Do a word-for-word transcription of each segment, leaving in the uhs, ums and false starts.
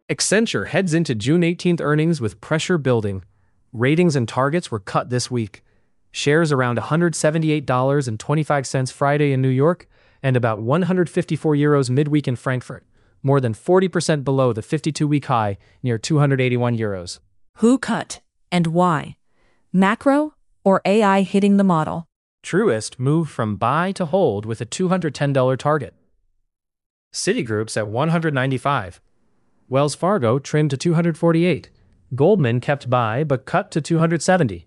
Accenture heads into June eighteenth earnings with pressure building. Ratings and targets were cut this week. Shares around one hundred seventy-eight dollars and twenty-five cents Friday in New York and about one hundred fifty-four euros midweek in Frankfurt, more than forty percent below the fifty-two-week high near two hundred eighty-one euros. Who cut and why? Macro or A I hitting the model? Truist moved from buy to hold with a two hundred ten dollars target. Citigroup's at one hundred ninety-five. Wells Fargo trimmed to two hundred forty-eight. Goldman kept buy but cut to two hundred seventy.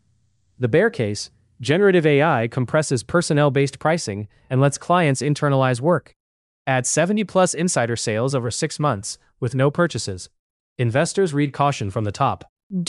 The bear case, generative A I compresses personnel-based pricing and lets clients internalize work. Adds seventy plus insider sales over six months with no purchases. Investors read caution from the top.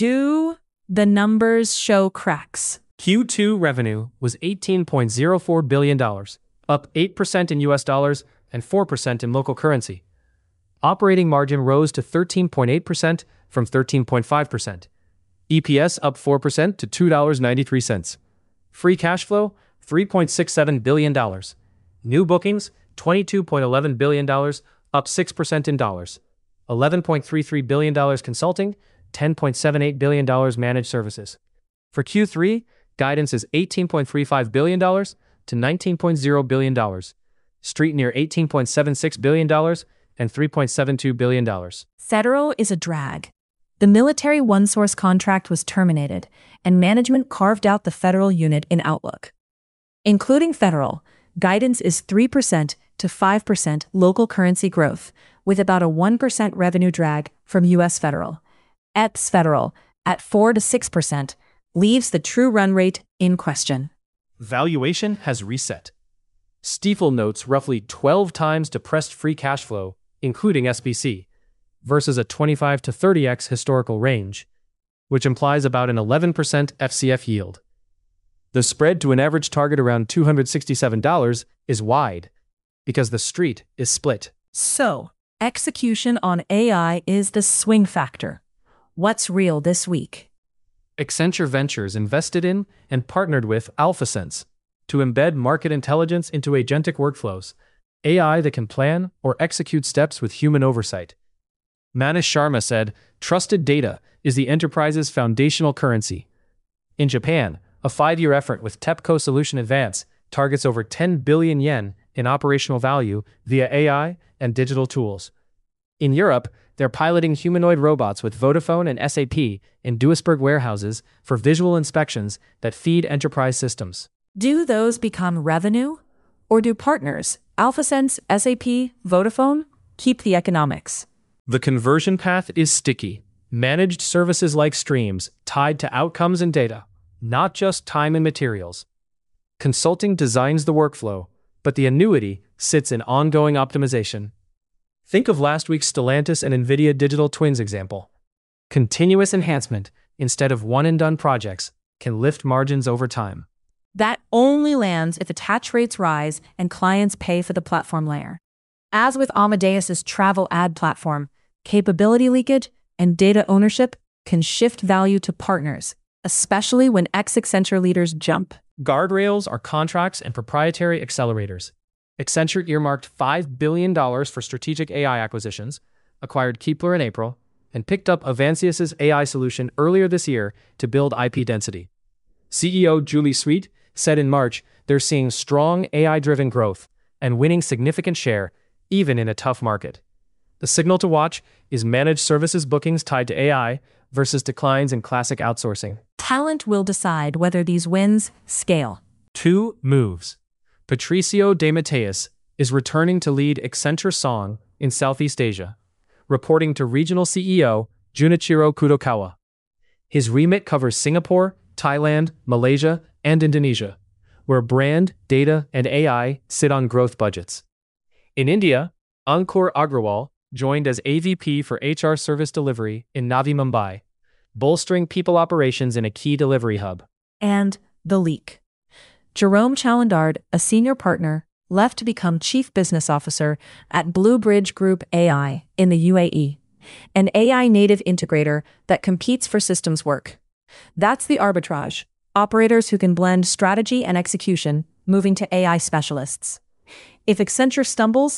Do the numbers show cracks? Q two revenue was eighteen point zero four billion dollars, up eight percent in U S dollars and four percent in local currency. Operating margin rose to thirteen point eight percent from thirteen point five percent. E P S up four percent to two dollars and ninety-three cents. Free cash flow, three point six seven billion dollars. New bookings, twenty-two point one one billion dollars, up six percent in dollars. eleven point three three billion dollars consulting, ten point seven eight billion dollars managed services. For Q three, guidance is eighteen point three five billion dollars to nineteen point zero billion dollars. Street near eighteen point seven six billion dollars and three point seven two billion dollars. Federal is a drag. The military OneSource contract was terminated, and management carved out the federal unit in Outlook. Including federal, guidance is three percent to five percent local currency growth, with about a one percent revenue drag from U S federal. Ex-federal, at four to six percent, leaves the true run rate in question. Valuation has reset. Stifel notes roughly twelve times depressed free cash flow, including S B C, versus a twenty-five to thirty x historical range, which implies about an eleven percent F C F yield. The spread to an average target around two hundred sixty-seven dollars is wide, because the street is split. So, execution on A I is the swing factor. What's real this week? Accenture Ventures invested in and partnered with AlphaSense to embed market intelligence into agentic workflows, A I that can plan or execute steps with human oversight. Manish Sharma said, "Trusted data is the enterprise's foundational currency." In Japan, a five-year effort with TEPCO Solution Advance targets over ten billion yen in operational value via A I and digital tools. In Europe, they're piloting humanoid robots with Vodafone and S A P in Duisburg warehouses for visual inspections that feed enterprise systems. Do those become revenue? Or do partners, AlphaSense, S A P, Vodafone, keep the economics? The conversion path is sticky. Managed services like streams tied to outcomes and data, not just time and materials. Consulting designs the workflow, but the annuity sits in ongoing optimization. Think of last week's Stellantis and NVIDIA digital twins example. Continuous enhancement, instead of one-and-done projects, can lift margins over time. That only lands if attach rates rise and clients pay for the platform layer. As with Amadeus's travel ad platform, capability leakage and data ownership can shift value to partners, especially when ex-Accenture leaders jump. Guardrails are contracts and proprietary accelerators. Accenture earmarked five billion dollars for strategic A I acquisitions, acquired Keepler in April, and picked up Avancius's A I solution earlier this year to build I P density. C E O Julie Sweet said in March they're seeing strong A I-driven growth and winning significant share, even in a tough market. The signal to watch is managed services bookings tied to A I versus declines in classic outsourcing. Talent will decide whether these wins scale. Two moves. Patricio De Mateus is returning to lead Accenture Song in Southeast Asia, reporting to regional C E O Junichiro Kudokawa. His remit covers Singapore, Thailand, Malaysia, and Indonesia, where brand, data, and A I sit on growth budgets. In India, Ankur Agrawal joined as A V P for H R Service Delivery in Navi Mumbai, bolstering people operations in a key delivery hub. And the leak. Jerome Chalandard, a senior partner, left to become Chief Business Officer at Blue Bridge Group A I in the U A E, an A I native integrator that competes for systems work. That's the arbitrage. Operators who can blend strategy and execution, moving to A I specialists. If Accenture stumbles,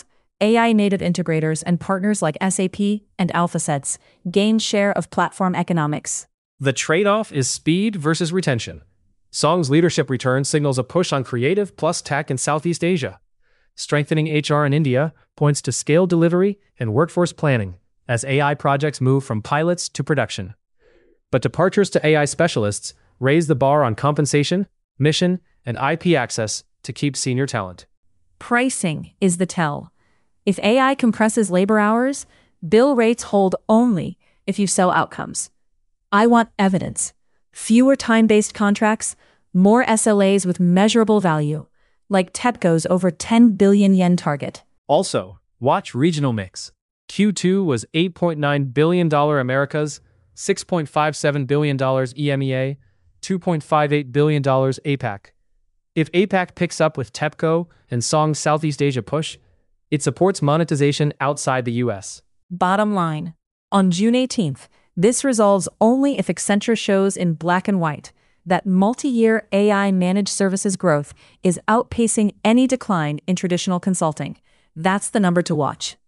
A I-native integrators and partners like S A P and AlphaSets gain share of platform economics. The trade-off is speed versus retention. Song's leadership return signals a push on creative plus tech in Southeast Asia. Strengthening H R in India points to scale delivery and workforce planning as A I projects move from pilots to production. But departures to A I specialists raise the bar on compensation, mission, and I P access to keep senior talent. Pricing is the tell. If A I compresses labor hours, bill rates hold only if you sell outcomes. I want evidence. Fewer time-based contracts, more S L As with measurable value, like TEPCO's over ten billion yen target. Also, watch regional mix. Q two was eight point nine billion dollars Americas, six point five seven billion dollars E M E A, two point five eight billion dollars APAC. If APAC picks up with TEPCO and Song's Southeast Asia push, it supports monetization outside the U S. Bottom line, on June eighteenth, this resolves only if Accenture shows in black and white that multi-year A I managed services growth is outpacing any decline in traditional consulting. That's the number to watch.